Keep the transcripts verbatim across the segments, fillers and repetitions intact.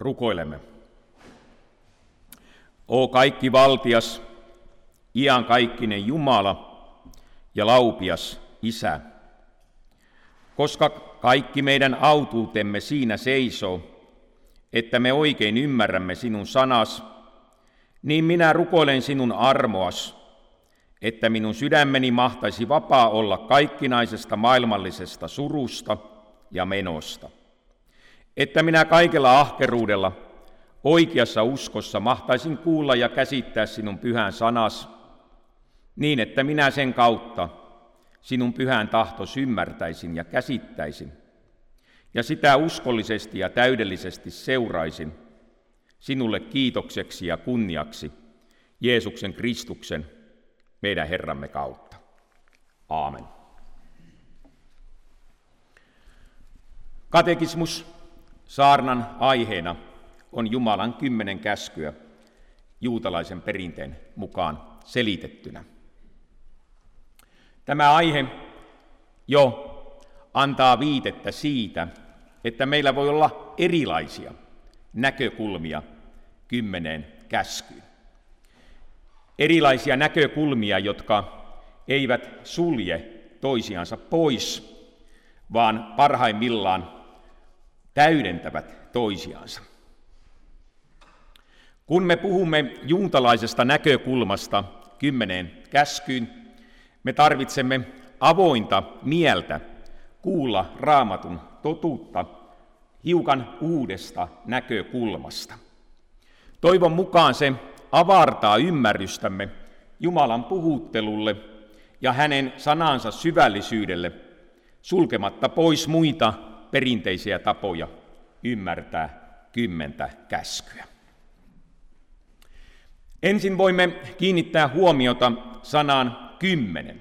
Rukoilemme. O kaikki valtias, iankaikkinen Jumala ja laupias Isä, koska kaikki meidän autuutemme siinä seisoo, että me oikein ymmärrämme sinun sanas, niin minä rukoilen sinun armoas, että minun sydämeni mahtaisi vapaa olla kaikkinaisesta maailmallisesta surusta ja menosta. Että minä kaikella ahkeruudella, oikeassa uskossa mahtaisin kuulla ja käsittää sinun pyhän sanas, niin että minä sen kautta sinun pyhän tahtos ymmärtäisin ja käsittäisin, ja sitä uskollisesti ja täydellisesti seuraisin sinulle kiitokseksi ja kunniaksi Jeesuksen Kristuksen, meidän Herramme kautta. Aamen. Katekismus saarnan aiheena on Jumalan kymmenen käskyä juutalaisen perinteen mukaan selitettynä. Tämä aihe jo antaa viitettä siitä, että meillä voi olla erilaisia näkökulmia kymmeneen käskyyn. Erilaisia näkökulmia, jotka eivät sulje toisiansa pois, vaan parhaimmillaan täydentävät toisiansa. Kun me puhumme juutalaisesta näkökulmasta kymmeneen käskyyn, me tarvitsemme avointa mieltä kuulla Raamatun totuutta hiukan uudesta näkökulmasta. Toivon mukaan se avartaa ymmärrystämme Jumalan puhuttelulle ja hänen sanansa syvällisyydelle, sulkematta pois muita perinteisiä tapoja ymmärtää kymmentä käskyä. Ensin voimme kiinnittää huomiota sanaan kymmenen.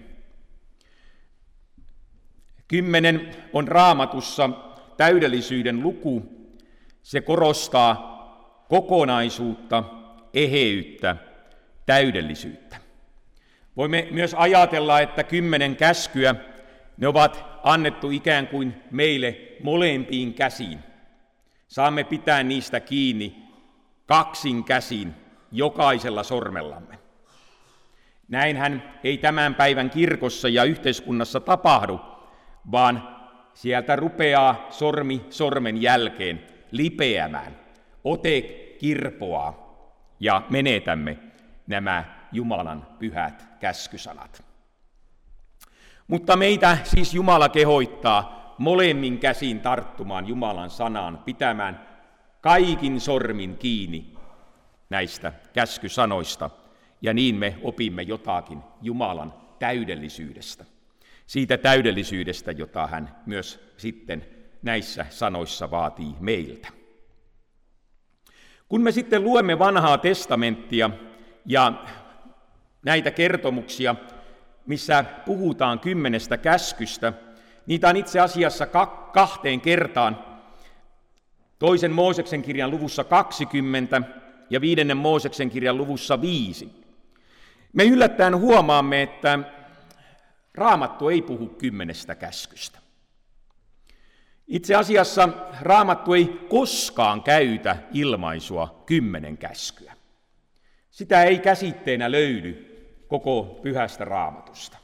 Kymmenen on Raamatussa täydellisyyden luku. Se korostaa kokonaisuutta, eheyttä, täydellisyyttä. Voimme myös ajatella, että kymmenen käskyä, ne ovat annettu ikään kuin meille molempiin käsiin. Saamme pitää niistä kiinni kaksin käsin jokaisella sormellamme. Näinhän ei tämän päivän kirkossa ja yhteiskunnassa tapahdu, vaan sieltä rupeaa sormi sormen jälkeen lipeämään, ote kirpoaa ja menetämme nämä Jumalan pyhät käskysanat. Mutta meitä siis Jumala kehottaa molemmin käsin tarttumaan Jumalan sanaan, pitämään kaikin sormin kiinni näistä käskysanoista, ja niin me opimme jotakin Jumalan täydellisyydestä. Siitä täydellisyydestä, jota hän myös sitten näissä sanoissa vaatii meiltä. Kun me sitten luemme vanhaa testamenttia ja näitä kertomuksia, missä puhutaan kymmenestä käskystä, niitä on itse asiassa kahteen kertaan. Toisen Mooseksen kirjan luvussa kaksikymmentä ja viidennen Mooseksen kirjan luvussa viisi. Me yllättäen huomaamme, että Raamattu ei puhu kymmenestä käskystä. Itse asiassa Raamattu ei koskaan käytä ilmaisua kymmenen käskyä. Sitä ei käsitteenä löydy koko pyhästä Raamatusta.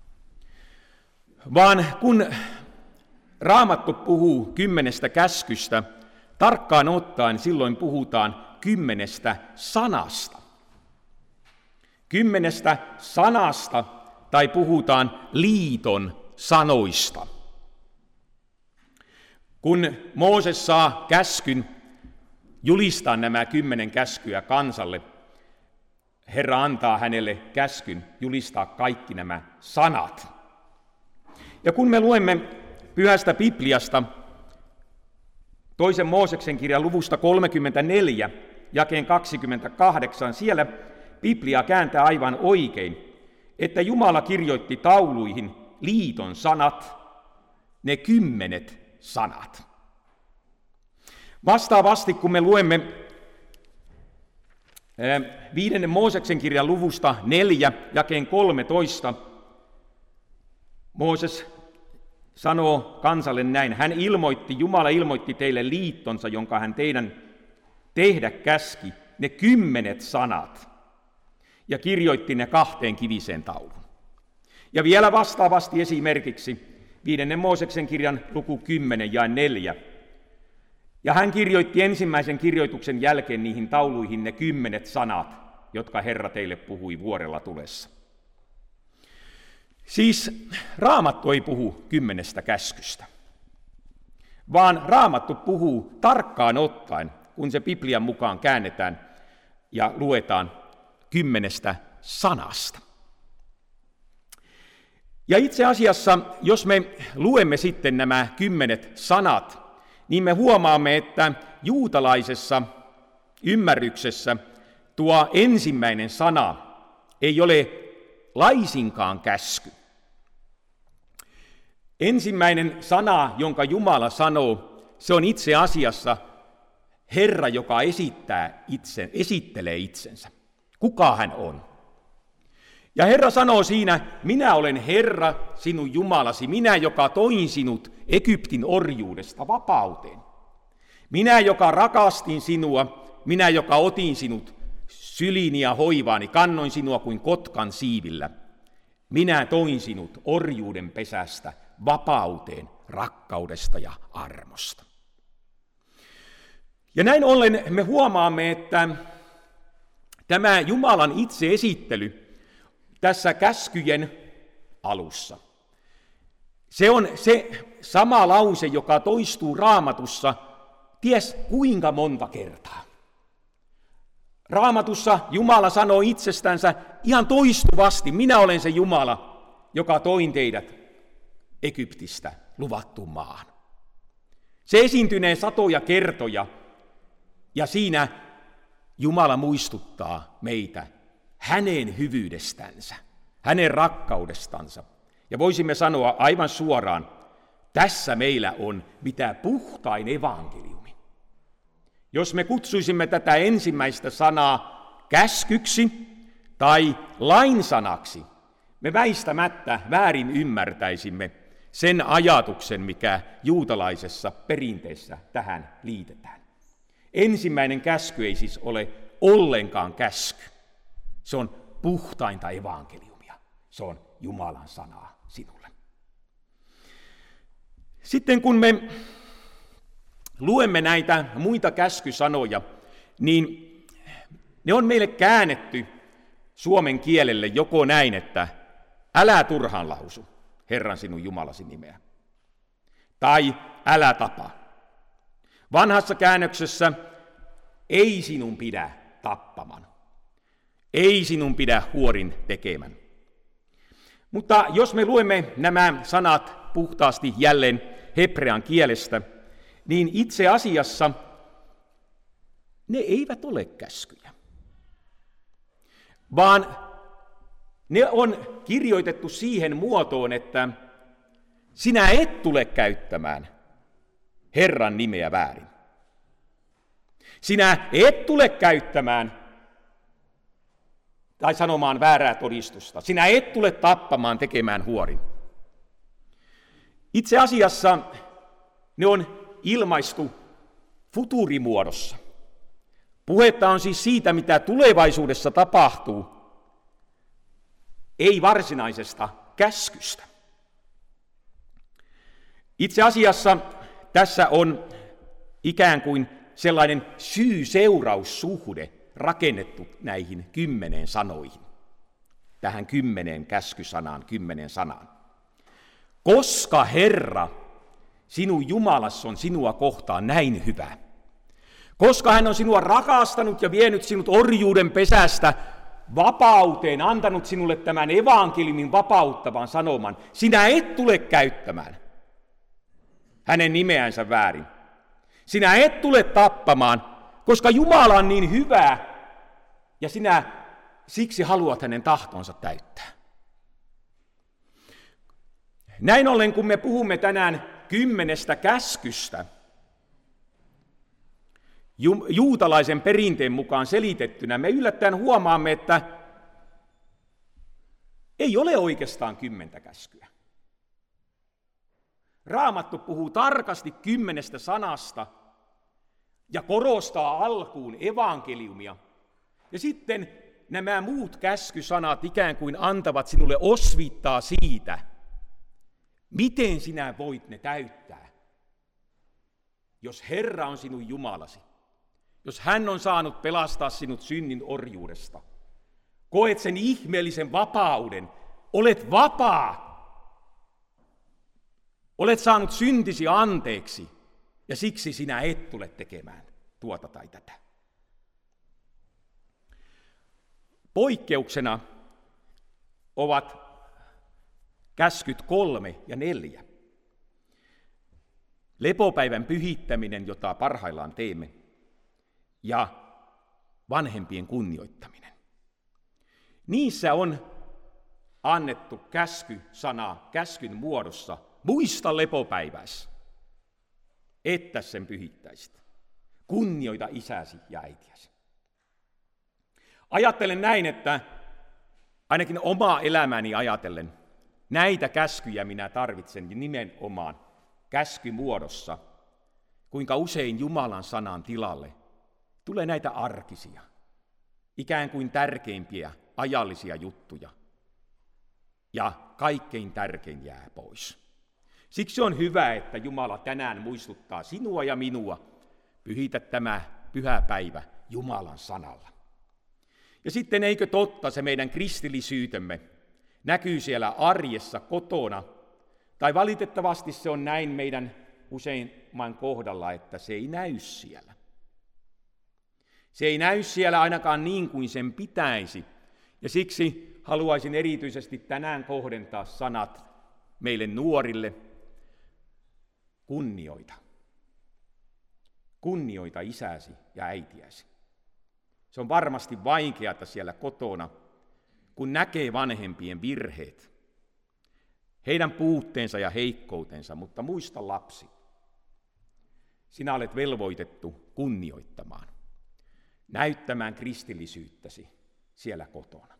Vaan kun Raamattu puhuu kymmenestä käskystä, tarkkaan ottaen silloin puhutaan kymmenestä sanasta. Kymmenestä sanasta tai puhutaan liiton sanoista. Kun Mooses saa käskyn julistaa nämä kymmenen käskyä kansalle, Herra antaa hänelle käskyn julistaa kaikki nämä sanat. Ja kun me luemme pyhästä Bibliasta, toisen Mooseksen kirjan luvusta kolmekymmentäneljä, jakeen kaksikymmentäkahdeksan, siellä Biblia kääntää aivan oikein, että Jumala kirjoitti tauluihin liiton sanat, ne kymmenet sanat. Vastaavasti, kun me luemme viidennen Mooseksen kirjan luvusta neljä, jakeen kolmetoista, Mooses sanoo kansalle näin: hän ilmoitti, Jumala ilmoitti teille liittonsa, jonka hän teidän tehdä käski ne kymmenet sanat ja kirjoitti ne kahteen kiviseen tauluun. Ja vielä vastaavasti esimerkiksi viidennen Mooseksen kirjan luku kymmenen jae neljä. Ja hän kirjoitti ensimmäisen kirjoituksen jälkeen niihin tauluihin ne kymmenet sanat, jotka Herra teille puhui vuorella tulessa. Siis Raamattu ei puhu kymmenestä käskystä, vaan Raamattu puhuu tarkkaan ottaen, kun se Biblian mukaan käännetään ja luetaan kymmenestä sanasta. Ja itse asiassa, jos me luemme sitten nämä kymmenet sanat, niin me huomaamme, että juutalaisessa ymmärryksessä tuo ensimmäinen sana ei ole laisinkaan käsky. Ensimmäinen sana, jonka Jumala sanoo, se on itse asiassa Herra, joka esittää itse, esittelee itsensä. Kuka hän on? Ja Herra sanoo siinä, minä olen Herra, sinun Jumalasi, minä, joka toin sinut Egyptin orjuudesta vapauteen. Minä, joka rakastin sinua, minä, joka otin sinut syliini ja hoivaani, kannoin sinua kuin kotkan siivillä. Minä toin sinut orjuuden pesästä vapauteen, rakkaudesta ja armosta. Ja näin ollen me huomaamme, että tämä Jumalan itse esittely tässä käskyjen alussa, se on se sama lause, joka toistuu Raamatussa ties kuinka monta kertaa. Raamatussa Jumala sanoo itsestänsä ihan toistuvasti, minä olen se Jumala, joka toin teidät Egyptistä luvattuun maahan. Se esiintynee satoja kertoja, ja siinä Jumala muistuttaa meitä hänen hyvyydestänsä, hänen rakkaudestansa. Ja voisimme sanoa aivan suoraan, tässä meillä on mitä puhtain evankeliumi. Jos me kutsuisimme tätä ensimmäistä sanaa käskyksi tai lainsanaksi, me väistämättä väärin ymmärtäisimme sen ajatuksen, mikä juutalaisessa perinteessä tähän liitetään. Ensimmäinen käsky ei siis ole ollenkaan käsky. Se on puhtainta evankeliumia. Se on Jumalan sanaa sinulle. Sitten kun me luemme näitä muita käskysanoja, niin ne on meille käännetty suomen kielelle joko näin, että älä turhaan lausu Herran sinun Jumalasi nimeä, tai älä tapa. Vanhassa käännöksessä ei sinun pidä tappaman, ei sinun pidä huorin tekemän. Mutta jos me luemme nämä sanat puhtaasti jälleen hebrean kielestä, niin itse asiassa ne eivät ole käskyjä, vaan ne on kirjoitettu siihen muotoon, että sinä et tule käyttämään Herran nimeä väärin. Sinä et tule käyttämään tai sanomaan väärää todistusta. Sinä et tule tappamaan, tekemään huorin. Itse asiassa ne on ilmaistu futuurimuodossa. Puhetta on siis siitä, mitä tulevaisuudessa tapahtuu, ei varsinaisesta käskystä. Itse asiassa tässä on ikään kuin sellainen syy-seuraussuhde rakennettu näihin kymmeneen sanoihin, tähän kymmeneen käskysanaan, kymmenen sanaan. Koska Herra, sinun Jumalas on sinua kohtaan näin hyvä, koska hän on sinua rakastanut ja vienyt sinut orjuuden pesästä vapauteen, antanut sinulle tämän evankeliumin vapauttavan sanoman, sinä et tule käyttämään hänen nimeänsä väärin. Sinä et tule tappamaan, koska Jumala on niin hyvä ja sinä siksi haluat hänen tahtonsa täyttää. Näin ollen, kun me puhumme tänään kymmenestä käskystä, ju- juutalaisen perinteen mukaan selitettynä, me yllättäen huomaamme, että ei ole oikeastaan kymmentä käskyä. Raamattu puhuu tarkasti kymmenestä sanasta, ja korostaa alkuun evankeliumia. Ja sitten nämä muut käskysanat ikään kuin antavat sinulle osviittaa siitä, miten sinä voit ne täyttää. Jos Herra on sinun Jumalasi, jos hän on saanut pelastaa sinut synnin orjuudesta, koet sen ihmeellisen vapauden, olet vapaa, olet saanut syntisi anteeksi ja siksi sinä et tule tekemään tuota tai tätä. Poikkeuksena ovat käskyt kolme ja neljä. Lepopäivän pyhittäminen, jota parhaillaan teemme, ja vanhempien kunnioittaminen. Niissä on annettu käsky-sana käskyn muodossa, muista lepopäiväsi, että sen pyhittäisit. Kunnioita isäsi ja äitiäsi. Ajattelen näin, että ainakin omaa elämäni ajatellen, näitä käskyjä minä tarvitsen nimenomaan käskymuodossa, kuinka usein Jumalan sanan tilalle tulee näitä arkisia, ikään kuin tärkeimpiä ajallisia juttuja, ja kaikkein tärkein jää pois. Siksi on hyvä, että Jumala tänään muistuttaa sinua ja minua, pyhitä tämä pyhä päivä Jumalan sanalla. Ja sitten eikö totta, se meidän kristillisyytemme näkyy siellä arjessa kotona, tai valitettavasti se on näin meidän useimman kohdalla, että se ei näy siellä. Se ei näy siellä ainakaan niin kuin sen pitäisi, ja siksi haluaisin erityisesti tänään kohdentaa sanat meille nuorille. Kunnioita. Kunnioita isäsi ja äitiäsi. Se on varmasti vaikeata siellä kotona, kun näkee vanhempien virheet, heidän puutteensa ja heikkoutensa, mutta muista lapsi, sinä olet velvoitettu kunnioittamaan, näyttämään kristillisyyttäsi siellä kotona.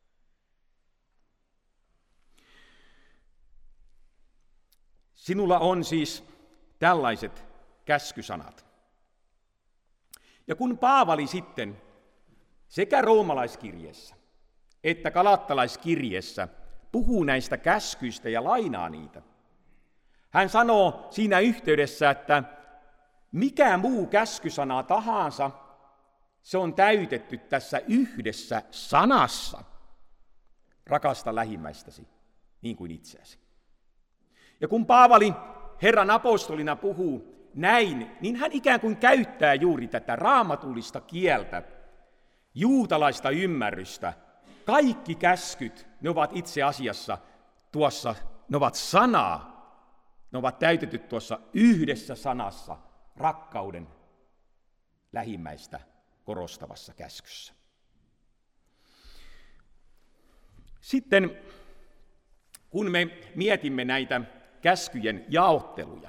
Sinulla on siis tällaiset käskysanat. Ja kun Paavali sitten sekä roomalaiskirjeessä että galattalaiskirjeessä puhuu näistä käskyistä ja lainaa niitä, hän sanoo siinä yhteydessä, että mikä muu käskysana tahansa, se on täytetty tässä yhdessä sanassa. Rakasta lähimmäistäsi niin kuin itseäsi. Ja kun Paavali Herran apostolina puhuu näin, niin hän ikään kuin käyttää juuri tätä raamatullista kieltä, juutalaista ymmärrystä. Kaikki käskyt, ne ovat itse asiassa tuossa, ne ovat sanaa, ne ovat täytetty tuossa yhdessä sanassa, rakkauden lähimmäistä korostavassa käskyssä. Sitten kun me mietimme näitä käskyjen jaotteluja,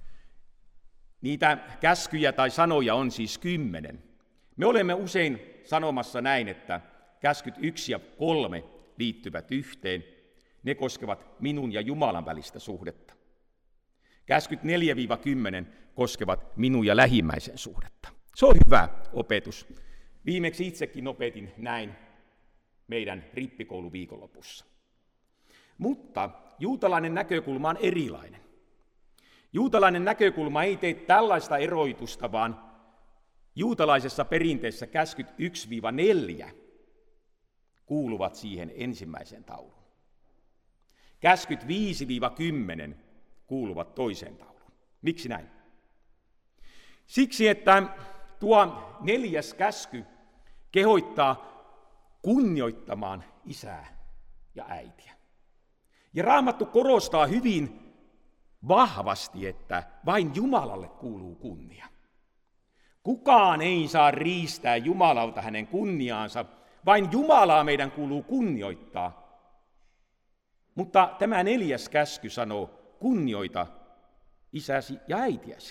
niitä käskyjä tai sanoja on siis kymmenen. Me olemme usein sanomassa näin, että käskyt yksi ja kolme liittyvät yhteen. Ne koskevat minun ja Jumalan välistä suhdetta. Käskyt neljä kymmenen koskevat minun ja lähimmäisen suhdetta. Se on hyvä opetus. Viimeksi itsekin opetin näin meidän rippikouluviikonlopussa. Mutta juutalainen näkökulma on erilainen. Juutalainen näkökulma ei tee tällaista eroitusta, vaan juutalaisessa perinteessä käskyt yksi neljä kuuluvat siihen ensimmäiseen tauluun. Käskyt viisi kymmenen kuuluvat toiseen tauluun. Miksi näin? Siksi, että tuo neljäs käsky kehottaa kunnioittamaan isää ja äitiä. Ja Raamattu korostaa hyvin vahvasti, että vain Jumalalle kuuluu kunnia. Kukaan ei saa riistää Jumalalta hänen kunniaansa, vain Jumalaa meidän kuuluu kunnioittaa. Mutta tämä neljäs käsky sanoo, kunnioita isäsi ja äitiäsi.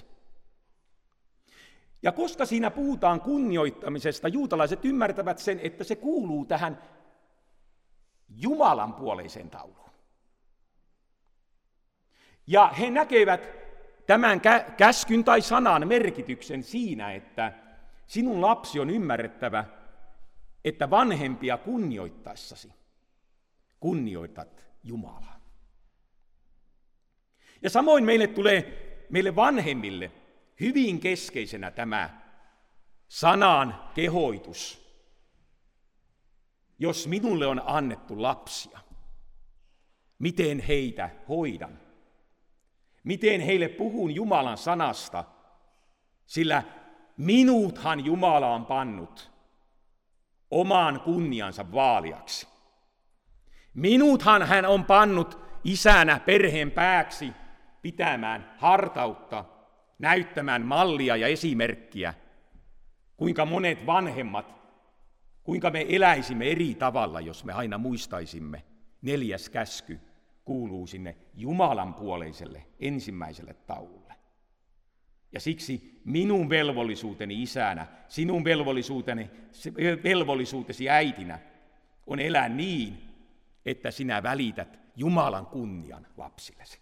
Ja koska siinä puhutaan kunnioittamisesta, juutalaiset ymmärtävät sen, että se kuuluu tähän Jumalan puoleiseen tauluun. Ja he näkevät tämän käskyn tai sanan merkityksen siinä, että sinun lapsi on ymmärrettävä, että vanhempia kunnioittaessasi kunnioitat Jumalaa. Ja samoin meille tulee, meille vanhemmille, hyvin keskeisenä tämä sanan kehoitus. Jos minulle on annettu lapsia, miten heitä hoidan? Miten heille puhun Jumalan sanasta, sillä minuthan Jumala on pannut oman kunniansa vaaliaksi. Minuthan hän on pannut isänä perheen pääksi pitämään hartautta, näyttämään mallia ja esimerkkiä, kuinka monet vanhemmat, kuinka me eläisimme eri tavalla, jos me aina muistaisimme. Neljäs käsky kuuluu sinne Jumalan puoleiselle ensimmäiselle taululle. Ja siksi minun velvollisuuteni isänä, sinun velvollisuuteni, velvollisuutesi äitinä on elää niin, että sinä välität Jumalan kunnian lapsillesi.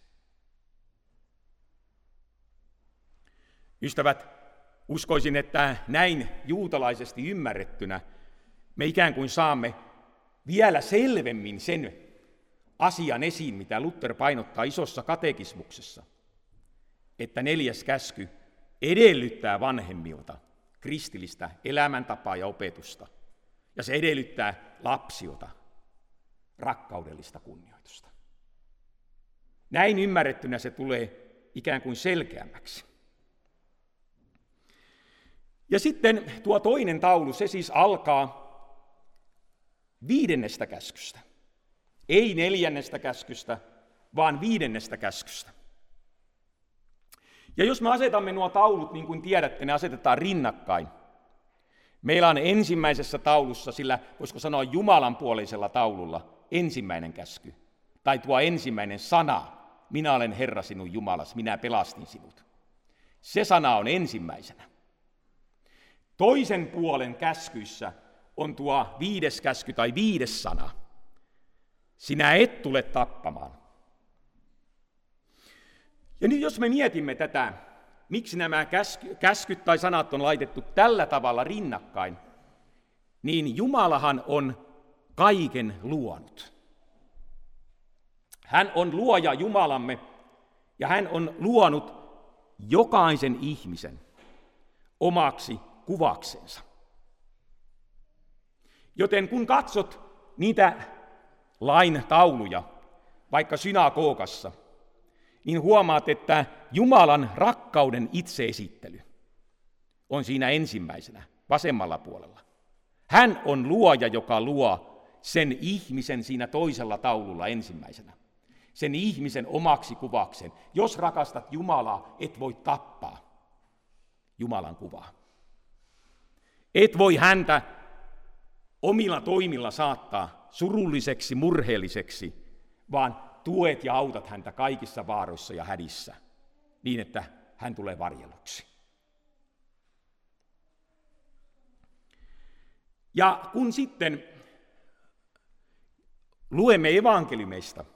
Ystävät, uskoisin, että näin juutalaisesti ymmärrettynä me ikään kuin saamme vielä selvemmin sen asian esiin, mitä Luther painottaa isossa katekismuksessa, että neljäs käsky edellyttää vanhemmilta kristillistä elämäntapaa ja opetusta, ja se edellyttää lapsilta rakkaudellista kunnioitusta. Näin ymmärrettynä se tulee ikään kuin selkeämmäksi. Ja sitten tuo toinen taulu, se siis alkaa viidennestä käskystä. Ei neljännestä käskystä, vaan viidennestä käskystä. Ja jos me asetamme nuo taulut, niin kuin tiedätte, ne asetetaan rinnakkain. Meillä on ensimmäisessä taulussa, sillä voisiko sanoa Jumalan puoleisella taululla, ensimmäinen käsky. Tai tuo ensimmäinen sana, minä olen Herra sinun Jumalas, minä pelastin sinut. Se sana on ensimmäisenä. Toisen puolen käskyissä on tuo viides käsky tai viides sana. Sinä et tule tappamaan. Ja nyt jos me mietimme tätä, miksi nämä käsky, käskyt tai sanat on laitettu tällä tavalla rinnakkain, niin Jumalahan on kaiken luonut. Hän on luoja Jumalamme ja hän on luonut jokaisen ihmisen omaksi kuvaksensa. Joten kun katsot niitä lain tauluja, vaikka synagogassa, niin huomaat, että Jumalan rakkauden itseesittely on siinä ensimmäisenä, vasemmalla puolella. Hän on luoja, joka luo sen ihmisen siinä toisella taululla ensimmäisenä. Sen ihmisen omaksi kuvakseen. Jos rakastat Jumalaa, et voi tappaa Jumalan kuvaa. Et voi häntä omilla toimilla saattaa surulliseksi, murheelliseksi, vaan tuet ja autat häntä kaikissa vaaroissa ja hädissä, niin että hän tulee varjeluksi. Ja kun sitten luemme evankeliumeista,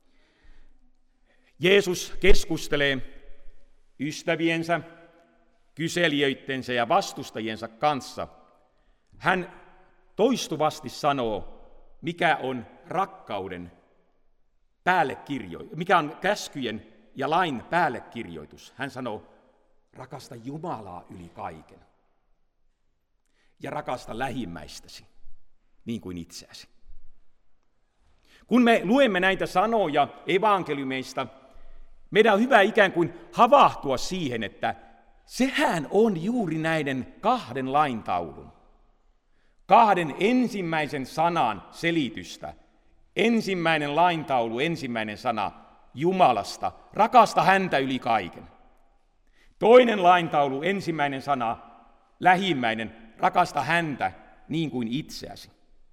Jeesus keskustelee ystäviensä, kyselijöittensä ja vastustajiensa kanssa. Hän toistuvasti sanoo, mikä on rakkauden päällekirjoitus, mikä on käskyjen ja lain päällekirjoitus. Hän sanoo, rakasta Jumalaa yli kaiken ja rakasta lähimmäistäsi niin kuin itseäsi. Kun me luemme näitä sanoja evankeliumeista, meidän on hyvä ikään kuin havahtua siihen, että sehän on juuri näiden kahden laintaulun, kahden ensimmäisen sanan selitystä. Ensimmäinen laintaulu, ensimmäinen sana Jumalasta, rakasta häntä yli kaiken. Toinen laintaulu, ensimmäinen sana, lähimmäinen, rakasta häntä niin kuin itseäsi.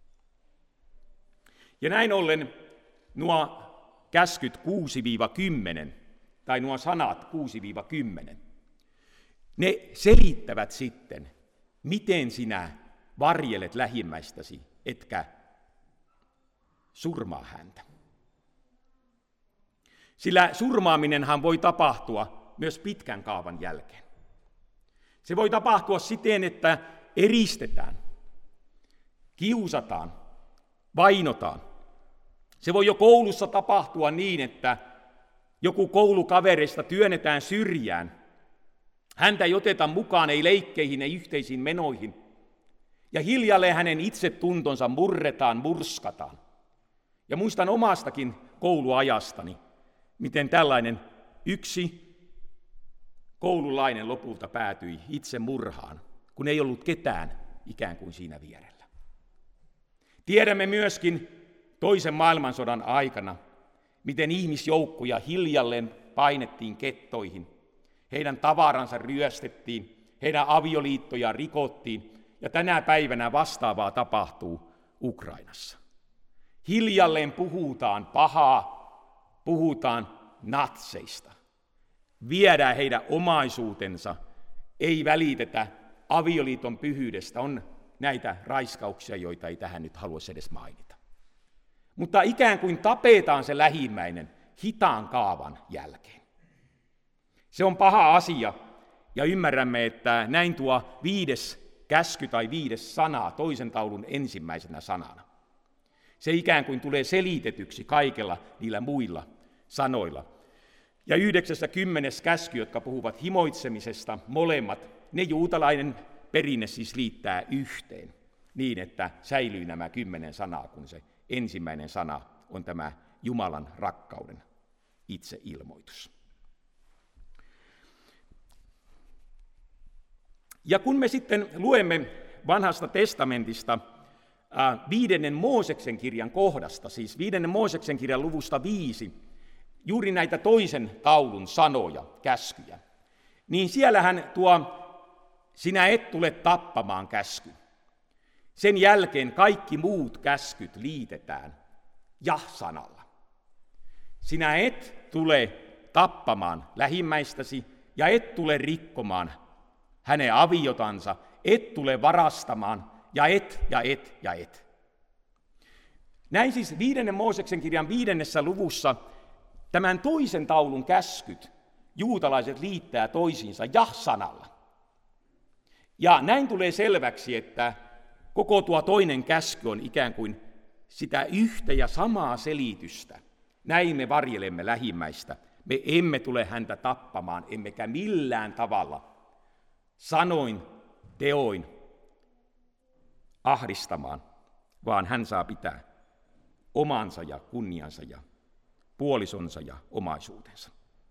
Ja näin ollen nuo käskyt kuusi kymmenen, tai nuo sanat kuusi kymmenen, ne selittävät sitten, miten sinä varjelet lähimmäistäsi, etkä surmaa häntä. Sillä surmaaminenhan voi tapahtua myös pitkän kaavan jälkeen. Se voi tapahtua siten, että eristetään, kiusataan, vainotaan. Se voi jo koulussa tapahtua niin, että joku koulukavereista työnnetään syrjään. Häntä ei oteta mukaan, ei leikkeihin, ei yhteisiin menoihin. Ja hiljalleen hänen itsetuntonsa murretaan, murskataan. Ja muistan omastakin kouluajastani, miten tällainen yksi koululainen lopulta päätyi itse murhaan, kun ei ollut ketään ikään kuin siinä vierellä. Tiedämme myöskin toisen maailmansodan aikana, miten ihmisjoukkoja hiljalleen painettiin kettoihin. Heidän tavaransa ryöstettiin, heidän avioliittojaan rikottiin, ja tänä päivänä vastaavaa tapahtuu Ukrainassa. Hiljalleen puhutaan pahaa, puhutaan natseista. Viedään heidän omaisuutensa, ei välitetä avioliiton pyhyydestä. On näitä raiskauksia, joita ei tähän nyt haluaisi edes mainita. Mutta ikään kuin tapetaan se lähimmäinen hitaan kaavan jälkeen. Se on paha asia, ja ymmärrämme, että näin tuo viides käsky tai viides sana toisen taulun ensimmäisenä sanana. Se ikään kuin tulee selitetyksi kaikella niillä muilla sanoilla. Ja yhdeksäs kymmenes käsky, jotka puhuvat himoitsemisesta, molemmat, ne juutalainen perinne siis liittää yhteen, niin että säilyy nämä kymmenen sanaa, kun se ensimmäinen sana on tämä Jumalan rakkauden itseilmoitus. Ja kun me sitten luemme Vanhasta testamentista viidennen Mooseksen kirjan kohdasta, siis viidennen Mooseksen kirjan luvusta viisi, juuri näitä toisen taulun sanoja, käskyjä, niin siellähän tuo sinä et tule tappamaan käsky. Sen jälkeen kaikki muut käskyt liitetään ja-sanalla. Sinä et tule tappamaan lähimmäistäsi ja et tule rikkomaan hänen aviotansa, et tule varastamaan ja et ja et ja et. Näin siis viidennen Mooseksen kirjan viidennessä luvussa tämän toisen taulun käskyt juutalaiset liittää toisiinsa ja-sanalla. Ja näin tulee selväksi, että koko tuo toinen käsky on ikään kuin sitä yhtä ja samaa selitystä. Näin me varjelemme lähimmäistä. Me emme tule häntä tappamaan, emmekä millään tavalla sanoin, teoin ahdistamaan, vaan hän saa pitää omansa ja kunniansa ja puolisonsa ja omaisuutensa.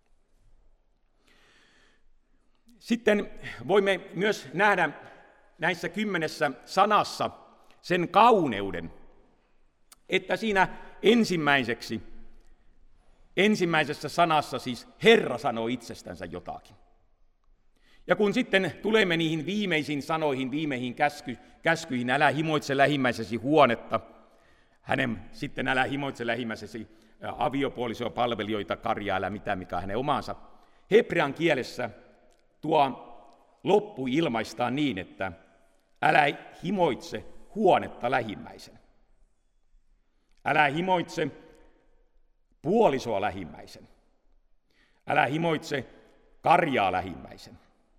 Sitten voimme myös nähdä näissä kymmenessä sanassa sen kauneuden, että siinä ensimmäiseksi, ensimmäisessä sanassa siis Herra sanoo itsestänsä jotakin. Ja kun sitten tulemme niihin viimeisiin sanoihin, viimeihin käsky, käskyihin, älä himoitse lähimmäisesi huonetta, hänen sitten älä himoitse lähimmäisesi aviopuolisoa, palvelijoita, karjaa, älä mitään, mikä on hänen omansa. Hebrean kielessä tuo loppu ilmaistaan niin, että älä himoitse huonetta lähimmäisen. Älä himoitse puolisoa lähimmäisen. Älä himoitse karjaa lähimmäisen.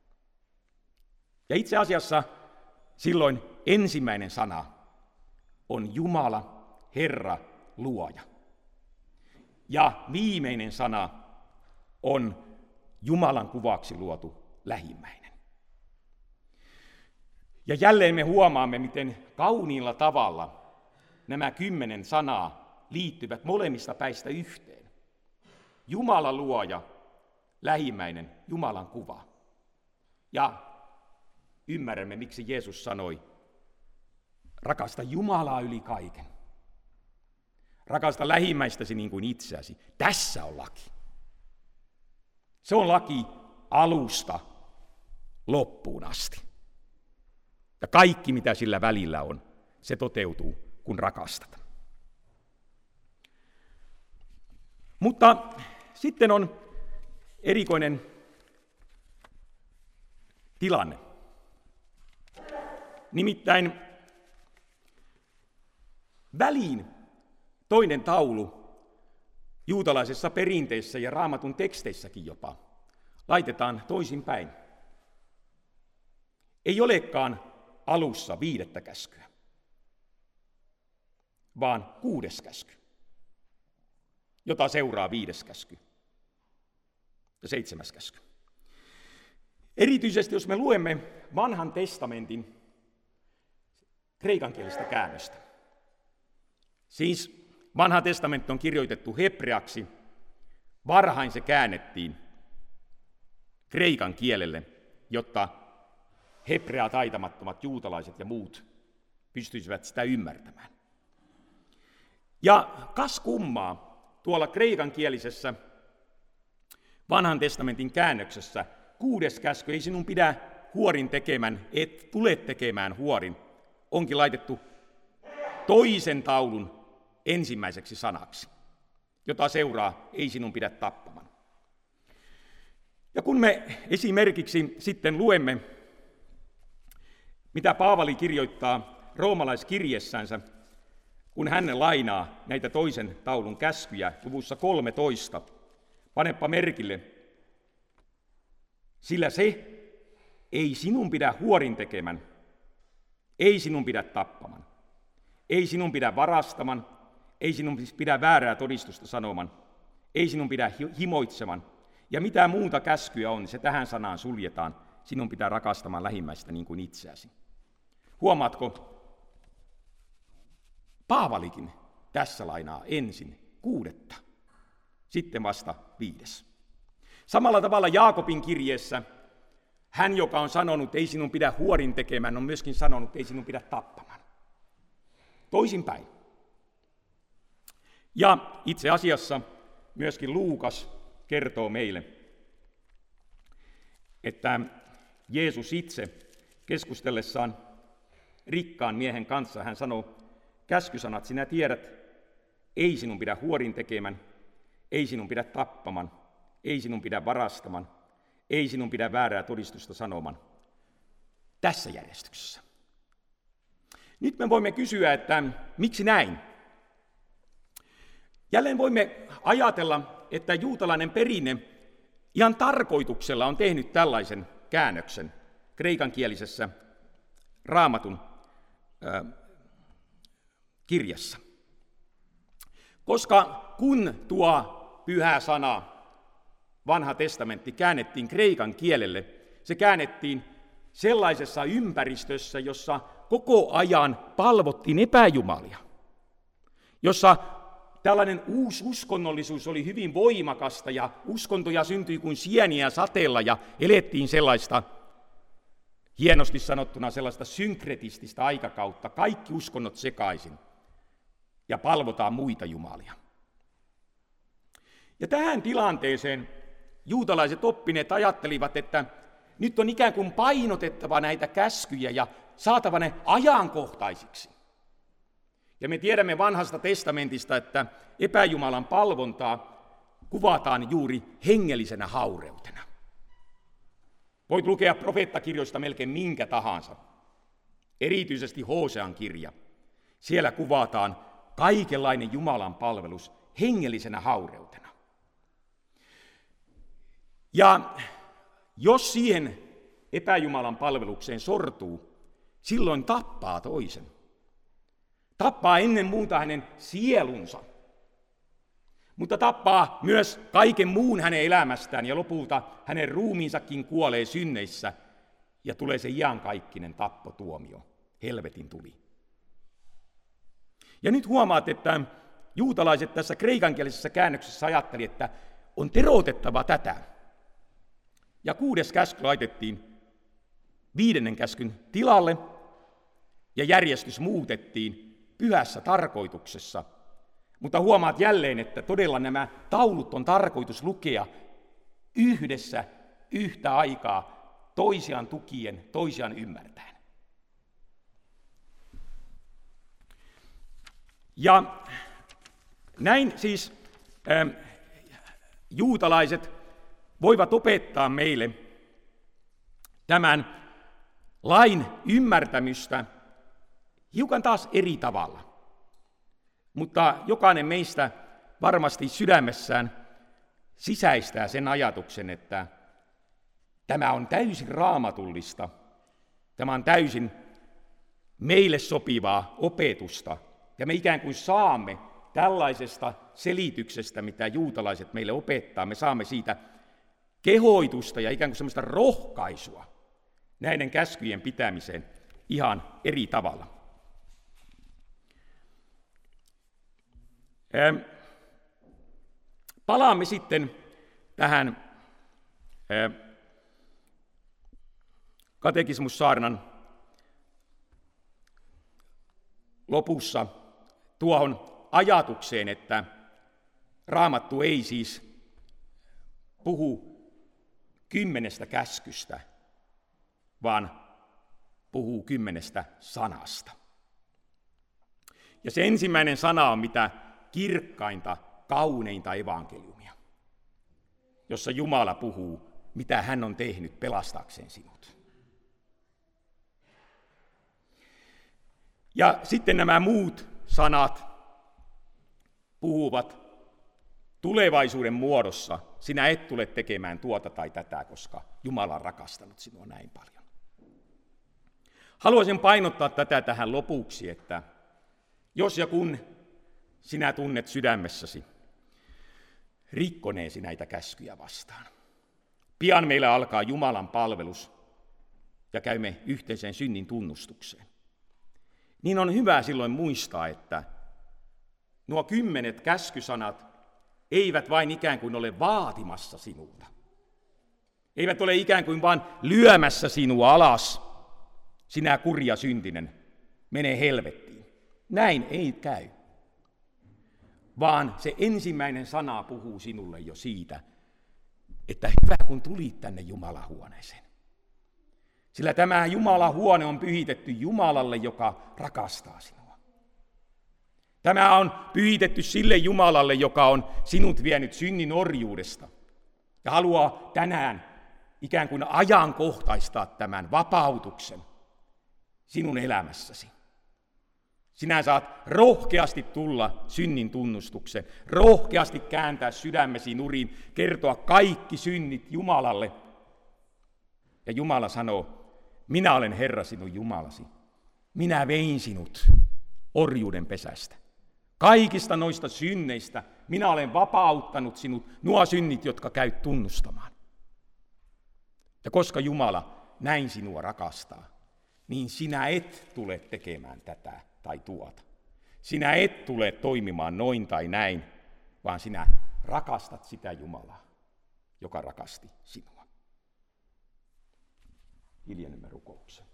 Ja itse asiassa silloin ensimmäinen sana on Jumala, Herra, luoja. Ja viimeinen sana on Jumalan kuvaksi luotu lähimmäinen. Ja jälleen me huomaamme, miten kauniilla tavalla nämä kymmenen sanaa liittyvät molemmista päistä yhteen. Jumala luoja, lähimmäinen, Jumalan kuva. Ja ymmärrämme, miksi Jeesus sanoi, rakasta Jumalaa yli kaiken. Rakasta lähimmäistäsi niin kuin itseäsi. Tässä on laki. Se on laki alusta loppuun asti. Ja kaikki, mitä sillä välillä on, se toteutuu, kun rakastat. Mutta sitten on erikoinen tilanne. Nimittäin väliin toinen taulu juutalaisessa perinteessä ja Raamatun teksteissäkin jopa laitetaan toisinpäin. Ei olekaan alussa viidettä käskyä, vaan kuudes käsky, jota seuraa viides käsky ja seitsemäs käsky. Erityisesti jos me luemme Vanhan testamentin kreikankielistä käännöstä. Siis Vanha testamentti on kirjoitettu hebreaksi, varhain se käännettiin kreikan kielelle, jotta hebreaa taitamattomat juutalaiset ja muut pystyisivät sitä ymmärtämään. Ja kas kummaa, tuolla kreikankielisessä Vanhan testamentin käännöksessä kuudes käsky, ei sinun pidä huorin tekemään, et tule tekemään huorin, onkin laitettu toisen taulun ensimmäiseksi sanaksi, jota seuraa, ei sinun pidä tappamaan. Ja kun me esimerkiksi sitten luemme, mitä Paavali kirjoittaa roomalaiskirjessänsä, kun hän lainaa näitä toisen taulun käskyjä luvussa kolmetoista, panepa merkille, sillä se ei sinun pidä huorin tekemän, ei sinun pidä tappaman, ei sinun pidä varastaman, ei sinun pidä väärää todistusta sanoman, ei sinun pidä himoitseman, ja mitä muuta käskyä on, se tähän sanaan suljetaan, sinun pitää rakastamaan lähimmäistä niin kuin itseäsi. Huomaatko, Paavalikin tässä lainaa ensin kuudetta, sitten vasta viides. Samalla tavalla Jaakobin kirjeessä hän, joka on sanonut, ei sinun pidä huorin tekemään, on myöskin sanonut, ei sinun pidä tappamaan. Toisinpäin. Ja itse asiassa myöskin Luukas kertoo meille, että Jeesus itse keskustellessaan rikkaan miehen kanssa, hän sanoo, käskysanat sinä tiedät, ei sinun pidä huorin tekemään, ei sinun pidä tappaman, ei sinun pidä varastaman, ei sinun pidä väärää todistusta sanoman. Tässä järjestyksessä. Nyt me voimme kysyä, että miksi näin? Jälleen voimme ajatella, että juutalainen perinne ihan tarkoituksella on tehnyt tällaisen käännöksen kreikankielisessä Raamatun äh, kirjassa. Koska kun tuo pyhä sana, Vanha testamentti, käännettiin kreikan kielelle, se käännettiin sellaisessa ympäristössä, jossa koko ajan palvottiin epäjumalia, jossa tällainen uusi uskonnollisuus oli hyvin voimakasta ja uskontoja syntyi kuin sieniä sateella ja elettiin sellaista, hienosti sanottuna sellaista synkretististä aikakautta, kaikki uskonnot sekaisin ja palvotaan muita jumalia. Ja tähän tilanteeseen juutalaiset oppineet ajattelivat, että nyt on ikään kuin painotettava näitä käskyjä ja saatava ne ajankohtaisiksi. Ja me tiedämme Vanhasta testamentista, että epäjumalan palvontaa kuvataan juuri hengellisenä haureutena. Voit lukea profeettakirjoista melkein minkä tahansa, erityisesti Hosean kirja. Siellä kuvataan kaikenlainen Jumalan palvelus hengellisenä haureutena. Ja jos siihen epäjumalan palvelukseen sortuu, silloin tappaa toisen. Tappaa ennen muuta hänen sielunsa, mutta tappaa myös kaiken muun hänen elämästään ja lopulta hänen ruumiinsakin kuolee synneissä ja tulee se iankaikkinen tappotuomio, helvetin tuli. Ja nyt huomaat, että juutalaiset tässä kreikankielisessä käännöksessä ajatteli, että on teroitettava tätä. Ja kuudes käsky laitettiin viidennen käskyn tilalle ja järjestys muutettiin pyhässä tarkoituksessa. Mutta huomaat jälleen, että todella nämä taulut on tarkoitus lukea yhdessä yhtä aikaa toisiaan tukien, toisiaan ymmärtäen. Ja näin siis äh, juutalaiset voivat opettaa meille tämän lain ymmärtämystä hiukan taas eri tavalla. Mutta jokainen meistä varmasti sydämessään sisäistää sen ajatuksen, että Tämä on täysin raamatullista. Tämä on täysin meille sopivaa opetusta. Ja me ikään kuin saamme tällaisesta selityksestä, mitä juutalaiset meille opettaa, me saamme siitä kehoitusta ja ikään kuin semmoista rohkaisua näiden käskyjen pitämiseen ihan eri tavalla. Palaamme sitten tähän katekismussaarnan lopussa tuohon ajatukseen, että Raamattu ei siis puhu kymmenestä käskystä, vaan puhuu kymmenestä sanasta. Ja se ensimmäinen sana on mitä kirkkainta, kauneinta evankeliumia, jossa Jumala puhuu, mitä hän on tehnyt pelastaakseen sinut. Ja sitten nämä muut sanat puhuvat tulevaisuuden muodossa. Sinä et tule tekemään tuota tai tätä, koska Jumala on rakastanut sinua näin paljon. Haluaisin painottaa tätä tähän lopuksi, että jos ja kun sinä tunnet sydämessäsi rikkoneesi näitä käskyjä vastaan, pian meillä alkaa Jumalan palvelus ja käymme yhteiseen synnin tunnustukseen. Niin on hyvä silloin muistaa, että nuo kymmenet käskysanat eivät vain ikään kuin ole vaatimassa sinulta. Eivät ole ikään kuin vain lyömässä sinua alas, sinä kurja syntinen, mene helvettiin. Näin ei käy. Vaan se ensimmäinen sana puhuu sinulle jo siitä, että hyvä kun tulit tänne Jumalan huoneeseen. Sillä tämä Jumalan huone on pyhitetty Jumalalle, joka rakastaa sinua. Tämä on pyhitetty sille Jumalalle, joka on sinut vienyt synnin orjuudesta ja haluaa tänään ikään kuin ajankohtaistaa tämän vapautuksen sinun elämässäsi. Sinä saat rohkeasti tulla synnin tunnustukseen, rohkeasti kääntää sydämesi nurin, kertoa kaikki synnit Jumalalle. Ja Jumala sanoo, minä olen Herra sinun Jumalasi. Minä vein sinut orjuuden pesästä. Kaikista noista synneistä minä olen vapauttanut sinut, nuo synnit, jotka käyt tunnustamaan. Ja koska Jumala näin sinua rakastaa, niin sinä et tule tekemään tätä tai tuota. Sinä et tule toimimaan noin tai näin, vaan sinä rakastat sitä Jumalaa, joka rakasti sinua. Hiljennymme rukoukseen.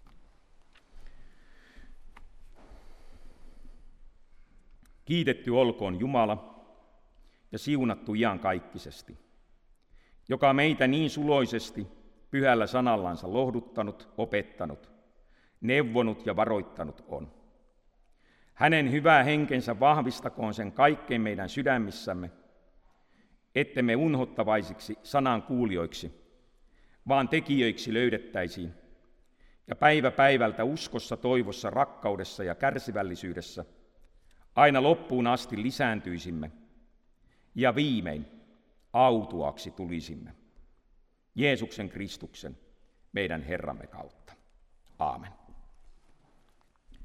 Kiitetty olkoon Jumala ja siunattu iankaikkisesti, joka meitä niin suloisesti pyhällä sanallansa lohduttanut, opettanut, neuvonut ja varoittanut on. Hänen hyvä henkensä vahvistakoon sen kaikkein meidän sydämissämme, ettemme unhottavaisiksi sanan kuulijoiksi, vaan tekijöiksi löydettäisiin, ja päivä päivältä uskossa, toivossa, rakkaudessa ja kärsivällisyydessä aina loppuun asti lisääntyisimme, ja viimein autuaksi tulisimme Jeesuksen Kristuksen, meidän Herramme kautta. Aamen.